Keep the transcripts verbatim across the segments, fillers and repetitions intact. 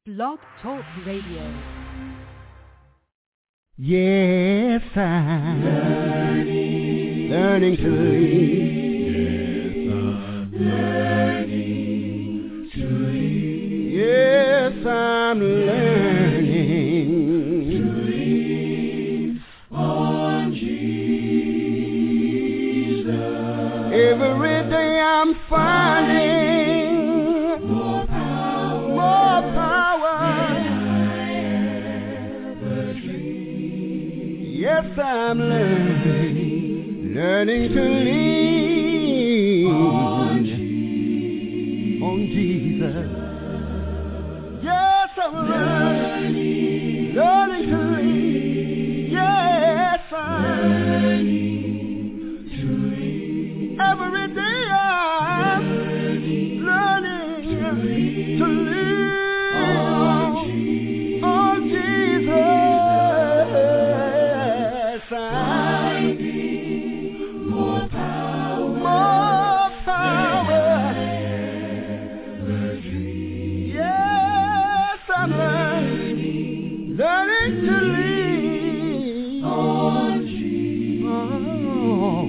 Blog Talk Radio. Yes, I'm learning, learning to lead. Yes, I'm learning to lead. Yes, I'm learning to lead on Jesus. Every day I'm finding more power, more power. Yes, I'm learning, learning to lean on Jesus. On Jesus. Yes, I'm learning, learning to lean. Yes, I'm learning to lean. Every day I'm learning to lean on Jesus. On Jesus. Finding more power, more power. Yes, I'm learning, learning to lean on Jesus. Oh,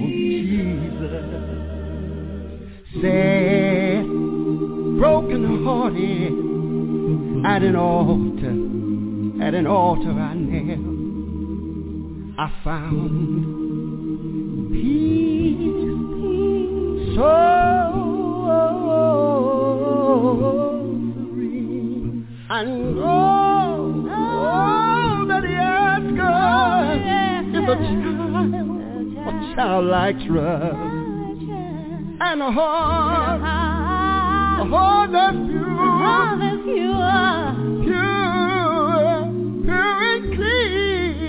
Jesus. Sad, broken hearted, at an altar, at an altar I knelt. I found peace, peace, so free, and all, all that he asks God is a child, a childlike trust, and a heart, a heart that's pure, pure, pure and clean.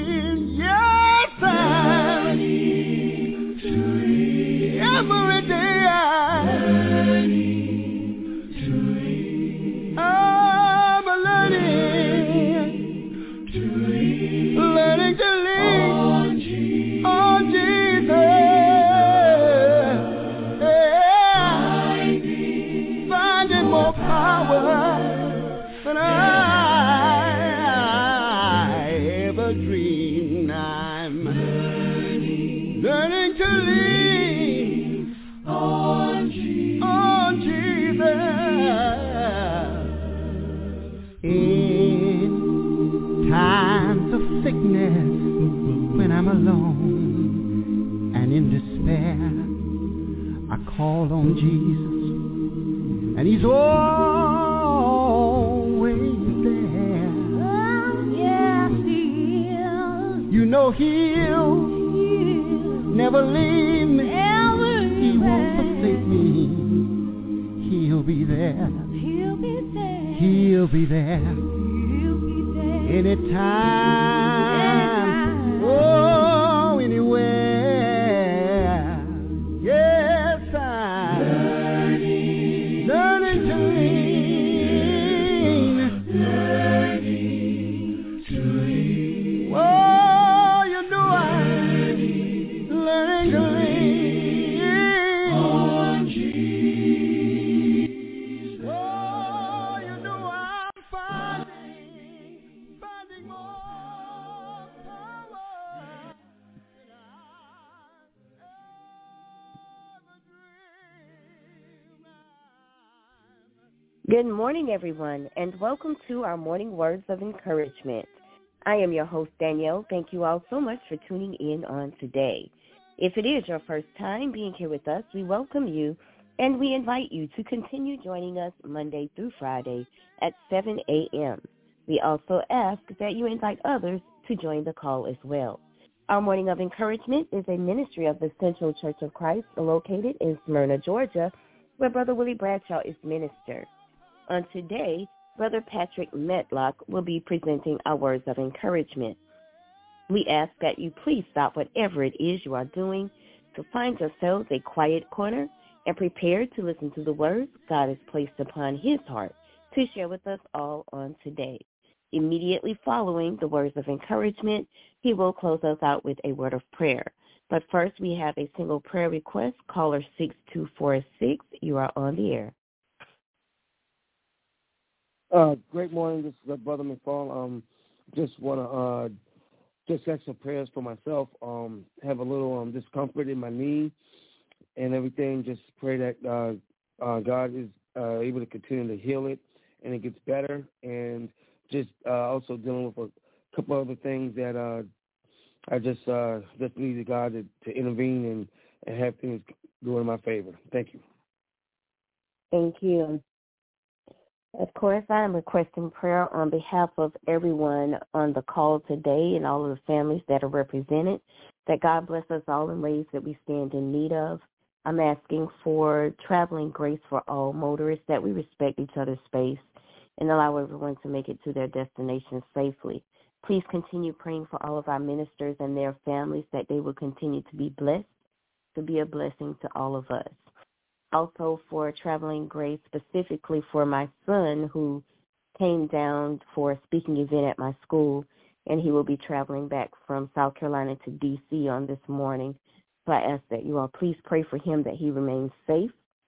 Every day I'm learning to lean. I'm learning to lean, learning to lean on Jesus. On Jesus. Finding, finding more power than I ever dreamed. I'm learning, learning to lean on Jesus. On Jesus. In times of sickness, when I'm alone and in despair, I call on Jesus, and He's always there. Yes, He is. You know He'll never leave me. He won't forsake me. He'll be there. He'll be there. He'll be there. He'll be there. Anytime. Oh, anywhere. Yes, I'm learning, learning to lean. Learning to lean. Oh, you know I'm learning to lean on Jesus. Oh, you know I'm finding, finding more power than I ever dreamed. Good morning, everyone, and welcome to our morning words of encouragement. I am your host, Danielle. Thank you all so much for tuning in on today. If it is your first time being here with us, we welcome you, and we invite you to continue joining us Monday through Friday at seven a.m. We also ask that you invite others to join the call as well. Our Morning of Encouragement is a ministry of the Central Church of Christ located in Smyrna, Georgia, where Brother Willie Bradshaw is minister. On today, Brother Patrick Medlock will be presenting our words of encouragement. We ask that you please stop whatever it is you are doing to find yourselves a quiet corner and prepare to listen to the words God has placed upon His heart to share with us all on today. Immediately following the words of encouragement, He will close us out with a word of prayer. But first, we have a single prayer request. Caller six two four six, you are on the air. Uh, great morning. This is uh, Brother McFall. Um, just want to uh, just ask some prayers for myself. Um, have a little um, discomfort in my knee and everything. Just pray that uh, uh, God is uh, able to continue to heal it and it gets better. And just uh, also dealing with a couple other things that uh, I just uh, just needed God to, to intervene and, and have things go in my favor. Thank you. Thank you. Of course, I am requesting prayer on behalf of everyone on the call today and all of the families that are represented, that God bless us all in ways that we stand in need of. I'm asking for traveling grace for all motorists, that we respect each other's space and allow everyone to make it to their destination safely. Please continue praying for all of our ministers and their families, that they will continue to be blessed, to be a blessing to all of us. Also for traveling grace specifically for my son, who came down for a speaking event at my school, and he will be traveling back from South Carolina to D C on this morning. So I ask that you all please pray for him, that he remains safe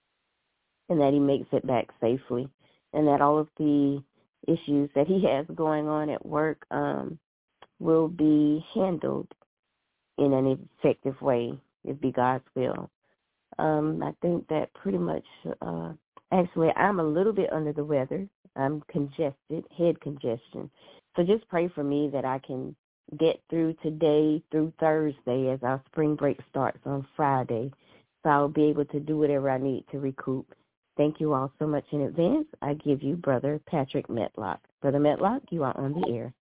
and that he makes it back safely, and that all of the issues that he has going on at work um, will be handled in an effective way. It be God's will. Um, I think that pretty much, uh, actually, I'm a little bit under the weather. I'm congested, head congestion. So just pray for me that I can get through today through Thursday as our spring break starts on Friday. So I'll be able to do whatever I need to recoup. Thank you all so much in advance. I give you Brother Patrick Metlock. Brother Metlock, you are on the air.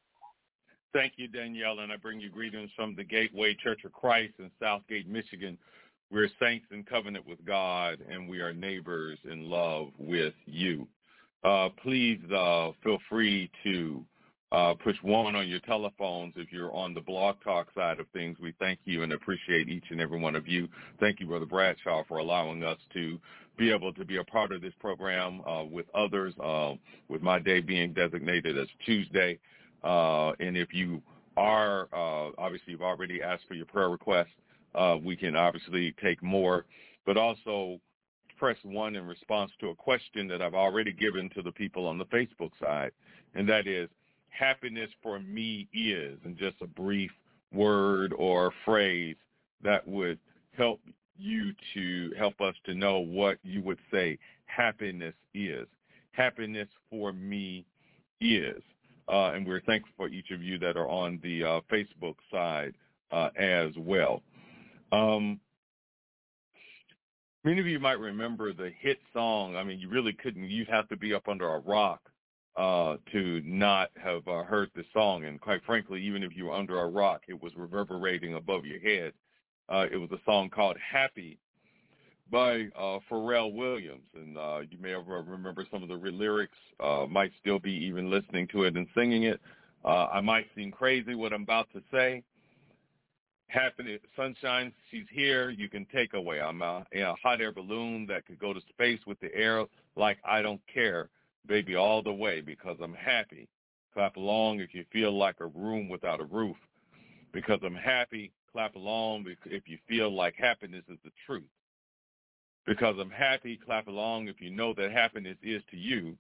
Thank you, Danielle, and I bring you greetings from the Gateway Church of Christ in Southgate, Michigan. We're saints in covenant with God, and we are neighbors in love with you. Uh, please uh, feel free to uh, push one on your telephones if you're on the Blog Talk side of things. We thank you and appreciate each and every one of you. Thank you, Brother Bradshaw, for allowing us to be able to be a part of this program uh, with others, uh, with my day being designated as Tuesday. Uh, and if you are, uh, obviously you've already asked for your prayer requests, Uh, we can obviously take more, but also press one in response to a question that I've already given to the people on the Facebook side, and that is, happiness for me is, and just a brief word or phrase that would help you to help us to know what you would say happiness is. Happiness for me is. Uh, and we're thankful for each of you that are on the uh, Facebook side uh, as well. Um, many of you might remember the hit song. I mean, you really couldn't. You'd have to be up under a rock uh, to not have uh, heard the song. And quite frankly, even if you were under a rock, it was reverberating above your head. Uh, it was a song called Happy by uh, Pharrell Williams. And uh, you may remember some of the lyrics, uh, might still be even listening to it and singing it. Uh, I might seem crazy what I'm about to say. Happiness, sunshine, she's here, you can take away. I'm a, a hot air balloon that could go to space with the air like I don't care, baby, all the way, because I'm happy. Clap along if you feel like a room without a roof. Because I'm happy, clap along if you feel like happiness is the truth. Because I'm happy, clap along if you know that happiness is to you.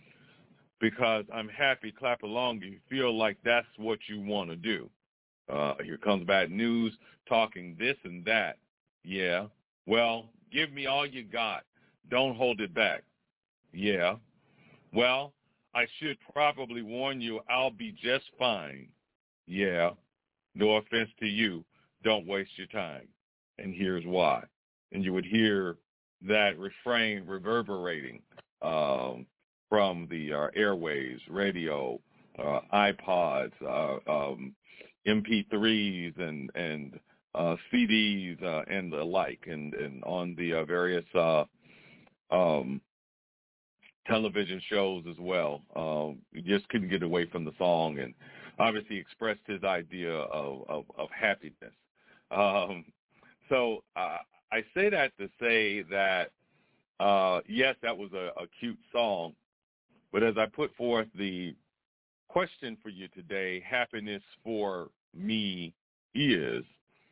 Because I'm happy, clap along if you feel like that's what you want to do. Uh, here comes bad news, talking this and that. Yeah. Well, give me all you got. Don't hold it back. Yeah. Well, I should probably warn you I'll be just fine. Yeah. No offense to you. Don't waste your time. And here's why. And you would hear that refrain reverberating um, from the uh, airwaves, radio, uh, iPods, uh, um, M P threes and and uh, C Ds uh, and the like, and, and on the uh, various uh, um, television shows as well. Um, he just couldn't get away from the song, and obviously expressed his idea of, of, of happiness. Um, so uh, I say that to say that, uh, yes, that was a, a cute song, but as I put forth the question for you today, happiness for me is,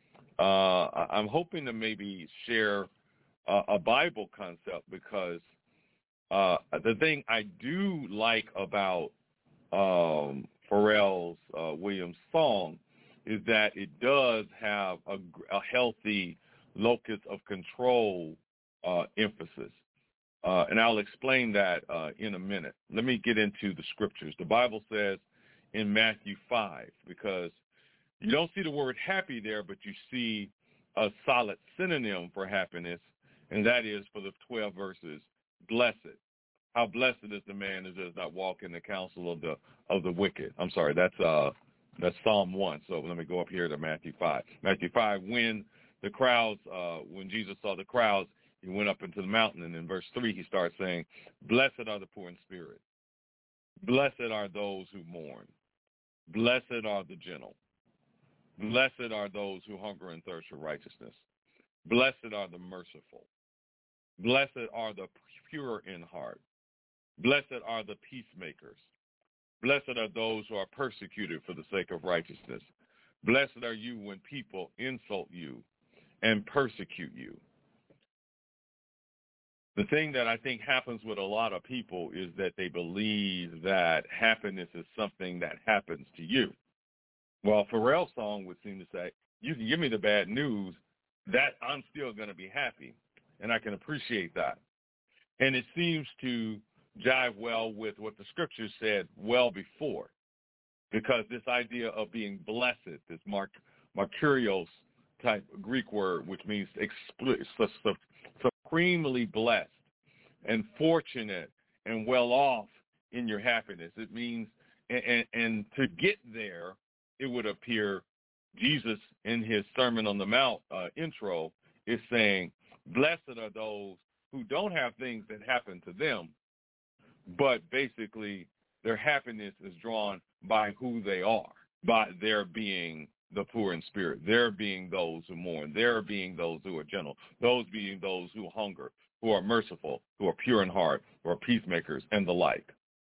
uh, I'm hoping to maybe share uh, a Bible concept, because Uh, the thing I do like about um, Pharrell uh, Williams' song is that it does have a, a healthy locus of control uh, emphasis. Uh, and I'll explain that uh, in a minute. Let me get into the scriptures. The Bible says in Matthew five, because you don't see the word happy there, but you see a solid synonym for happiness, and that is for the twelve verses, blessed. How blessed is the man who does not walk in the counsel of the of the wicked. I'm sorry, that's uh that's Psalm one. So let me go up here to Matthew five. Matthew five, when the crowds, uh, when Jesus saw the crowds, he went up into the mountain, and in verse three he starts saying, blessed are the poor in spirit. Blessed are those who mourn. Blessed are the gentle. Blessed are those who hunger and thirst for righteousness. Blessed are the merciful. Blessed are the pure in heart. Blessed are the peacemakers. Blessed are those who are persecuted for the sake of righteousness. Blessed are you when people insult you and persecute you. The thing that I think happens with a lot of people is that they believe that happiness is something that happens to you. Well, Pharrell's song would seem to say, you can give me the bad news, that I'm still going to be happy, and I can appreciate that. And it seems to jive well with what the scriptures said well before, because this idea of being blessed, this mark, markurios type Greek word, which means expl- supremely blessed and fortunate and well off in your happiness. It means, and, and, and to get there, it would appear Jesus in his Sermon on the Mount uh, intro is saying, blessed are those who don't have things that happen to them, but basically their happiness is drawn by who they are, by their being the poor in spirit, their being those who mourn, their being those who are gentle, those being those who hunger, who are merciful, who are pure in heart, who are peacemakers, and the like.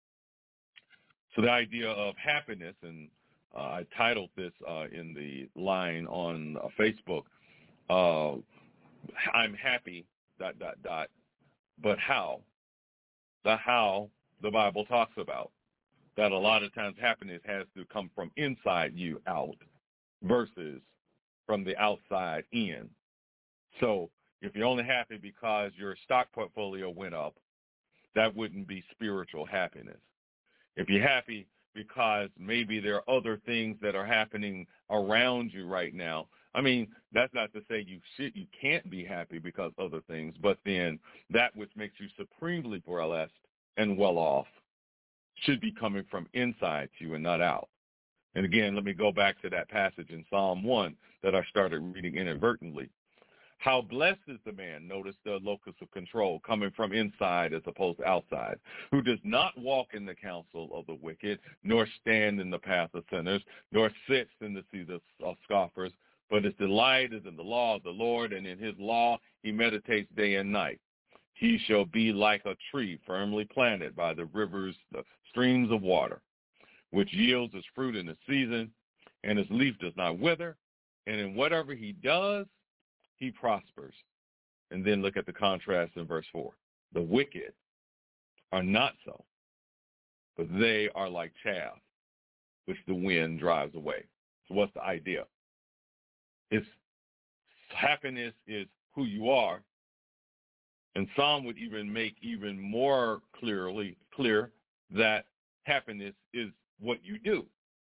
So the idea of happiness, and uh, I titled this uh, in the line on uh, Facebook, uh, I'm happy, dot, dot, dot, but how? The how the Bible talks about, that a lot of times happiness has to come from inside you out versus from the outside in. So if you're only happy because your stock portfolio went up, that wouldn't be spiritual happiness. If you're happy because maybe there are other things that are happening around you right now, I mean, that's not to say you should, you can't be happy because of other things, but then that which makes you supremely blessed and well off should be coming from inside you and not out. And again, let me go back to that passage in Psalm one that I started reading inadvertently. How blessed is the man, notice the locus of control, coming from inside as opposed to outside, who does not walk in the counsel of the wicked, nor stand in the path of sinners, nor sits in the seat of scoffers, but his delight is in the law of the Lord, and in his law he meditates day and night. He shall be like a tree firmly planted by the rivers, the streams of water, which yields its fruit in the season, and his leaf does not wither, and in whatever he does, he prospers. And then look at the contrast in verse four. The wicked are not so, but they are like chaff, which the wind drives away. So what's the idea? It's happiness is who you are, and some would even make even more clearly clear that happiness is what you do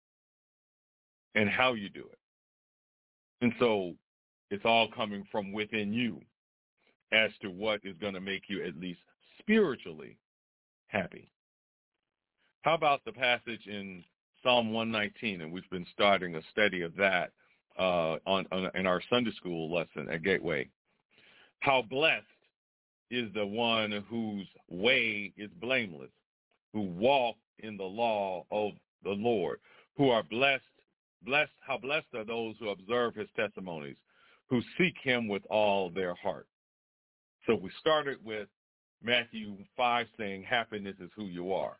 and how you do it. And so it's all coming from within you as to what is going to make you at least spiritually happy. How about the passage in Psalm one nineteen, and we've been starting a study of that uh, on, on in our Sunday school lesson at Gateway. How blessed is the one whose way is blameless, who walk in the law of the Lord, who are blessed. Blessed, how blessed are those who observe his testimonies, who seek him with all their heart. So we started with Matthew five saying happiness is who you are.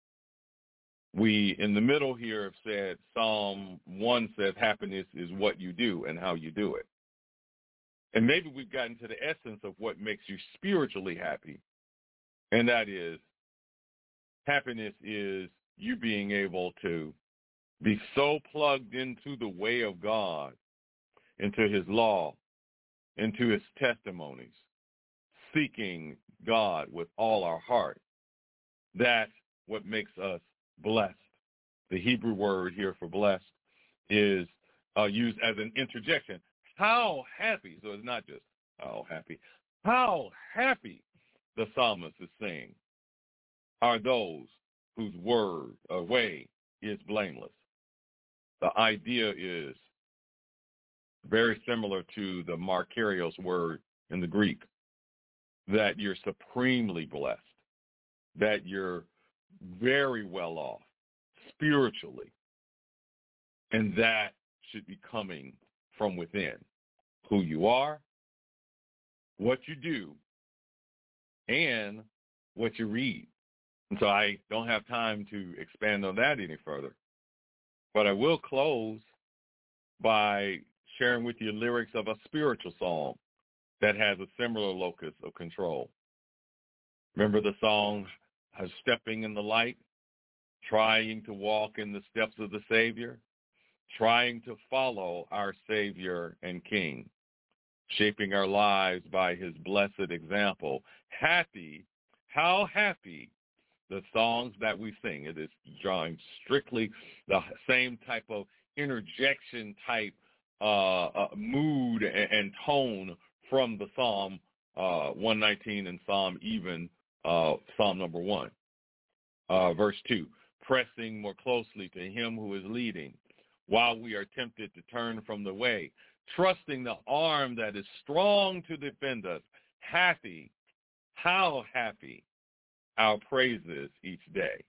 We, in the middle here, have said Psalm one says happiness is what you do and how you do it. And maybe we've gotten to the essence of what makes you spiritually happy. And that is, happiness is you being able to be so plugged into the way of God, into his law, into his testimonies, seeking God with all our heart. That's what makes us blessed. The Hebrew word here for blessed is uh, used as an interjection. How happy, so it's not just how happy, how happy the psalmist is saying are those whose word or way is blameless. The idea is very similar to the makarios word in the Greek, that you're supremely blessed, that you're very well off spiritually, and that should be coming from within. Who you are, what you do, and what you read. And so I don't have time to expand on that any further, but I will close by sharing with you lyrics of a spiritual song that has a similar locus of control. Remember the song, Stepping in the Light, trying to walk in the steps of the Savior, trying to follow our Savior and King, shaping our lives by his blessed example. Happy, how happy the songs that we sing. It is drawing strictly the same type of interjection type uh, uh, mood and, and tone from the Psalm uh, one nineteen and Psalm even, uh, Psalm number one. Uh, verse two, pressing more closely to him who is leading while we are tempted to turn from the way, trusting the arm that is strong to defend us. Happy, how happy our praises each day.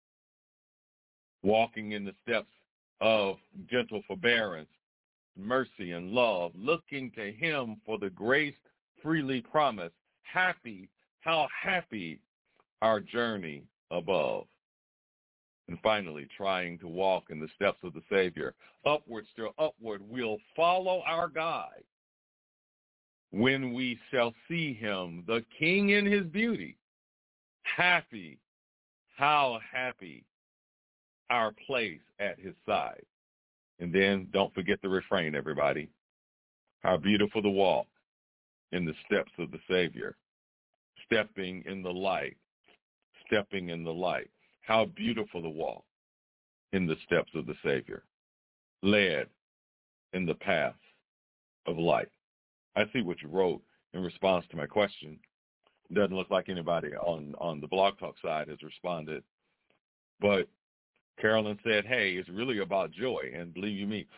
Walking in the steps of gentle forbearance, mercy, and love, looking to him for the grace freely promised. Happy, how happy our journey above. And finally, trying to walk in the steps of the Savior. Upward, still upward, we'll follow our guide when we shall see him, the King in his beauty. Happy, how happy our place at his side. And then don't forget the refrain, everybody. How beautiful the walk in the steps of the Savior. Stepping in the light, stepping in the light. How beautiful the walk in the steps of the Savior, led in the path of light. I see what you wrote in response to my question. Doesn't look like anybody on, on the Blog Talk side has responded. But Carolyn said, hey, it's really about joy. And believe you me,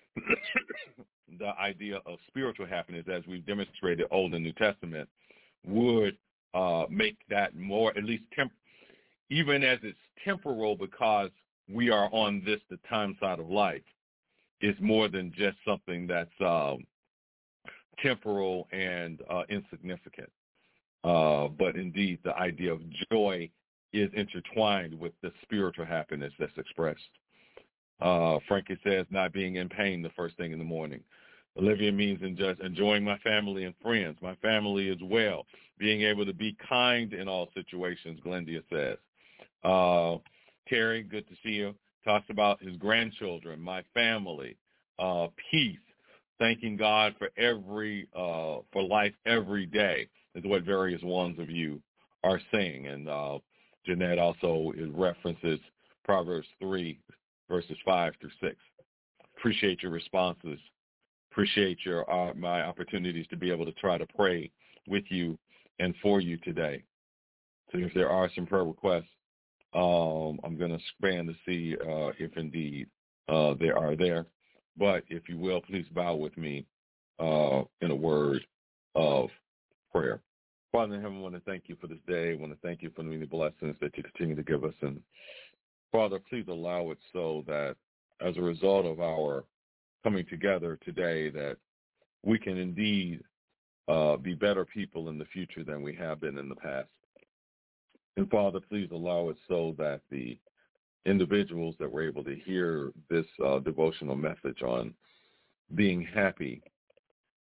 the idea of spiritual happiness, as we've demonstrated Old and New Testament, would uh, make that more, at least temp- even as it's temporal, because we are on this, the time side of life, is more than just something that's um, temporal and uh, insignificant. Uh, but indeed, the idea of joy is intertwined with the spiritual happiness that's expressed. Uh, Frankie says, not being in pain the first thing in the morning. Olivia means in just enjoying my family and friends. My family is well. Being able to be kind in all situations, Glendia says. Uh, Terry, good to see you. Talks about his grandchildren, my family, uh, peace, thanking God for every uh, for life every day is what various ones of you are saying. And uh, Jeanette also references Proverbs three, verses five through six. Appreciate your responses. Appreciate your uh, my opportunities to be able to try to pray with you and for you today. So if there are some prayer requests, um, I'm going to span to see uh, if indeed uh, they are there. But if you will, please bow with me uh, in a word of prayer. Father in heaven, I want to thank you for this day. I want to thank you for the many blessings that you continue to give us. And Father, please allow it so that as a result of our coming together today, that we can indeed uh, be better people in the future than we have been in the past. And Father, please allow it so that the individuals that were able to hear this uh, devotional message on being happy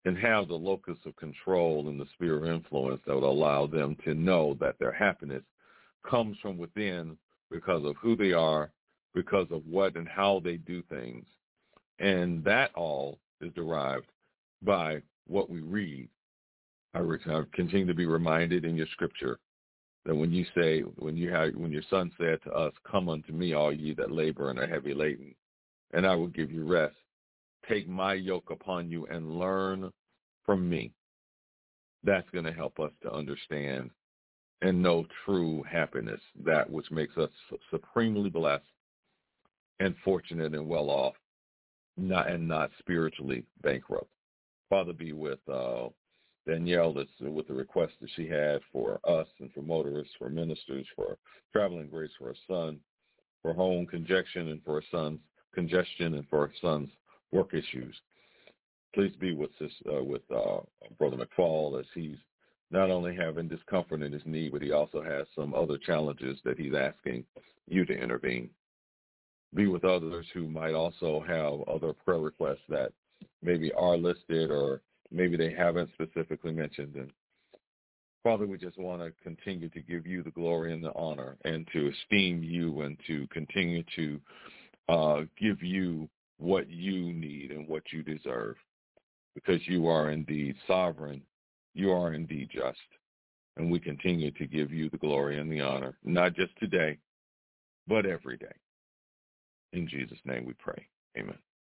and have the locus of control and the sphere of influence that would allow them to know that their happiness comes from within because of who they are, because of what and how they do things. And that all is derived by what we read. I, re- I continue to be reminded in your scripture that when you say, when you have, when your son said to us, "Come unto me, all ye that labor and are heavy laden, and I will give you rest. Take my yoke upon you and learn from me." That's going to help us to understand and know true happiness, that which makes us supremely blessed and fortunate and well off, not and not spiritually bankrupt. Father, be with uh, Danielle that's, with the request that she had for us and for motorists, for ministers, for traveling grace for her son, for home congestion and for her son's congestion and for her son's work issues. Please be with this, uh, with uh, Brother McFall as he's not only having discomfort in his knee, but he also has some other challenges that he's asking you to intervene. Be with others who might also have other prayer requests that maybe are listed or maybe they haven't specifically mentioned. And Father, we just want to continue to give you the glory and the honor and to esteem you and to continue to uh, give you what you need and what you deserve, because you are indeed sovereign. You are indeed just. And we continue to give you the glory and the honor, not just today, but every day. In Jesus' name we pray. Amen.